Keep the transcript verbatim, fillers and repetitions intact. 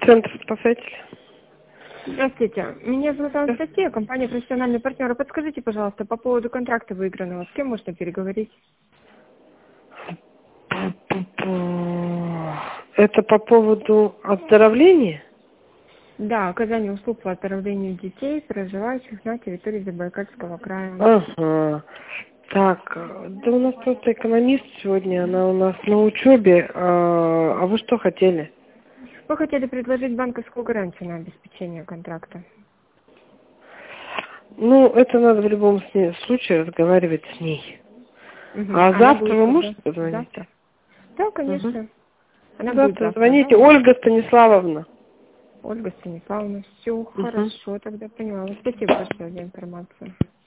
Центр спасатель. Здравствуйте. Меня зовут Анастасия, компания «Профессиональный партнер». Подскажите, пожалуйста, по поводу контракта выигранного. С кем можно переговорить? Это по поводу оздоровления? Да, оказание услуг по оздоровлению детей, проживающих на территории Забайкальского края. Ага. Так, да у нас просто экономист сегодня, она у нас на учебе. А, а вы что хотели? Мы хотели предложить банковскую гарантию на обеспечение контракта. Ну, это надо в любом случае разговаривать с ней. Угу. А Она завтра будет вы когда? можете позвонить? Завтра? Да, конечно. Угу. Она будет Завтра завтра, звоните. да? Ольга Станиславовна. Ольга Станиславовна. Все Угу. хорошо, тогда поняла. Спасибо большое за информацию.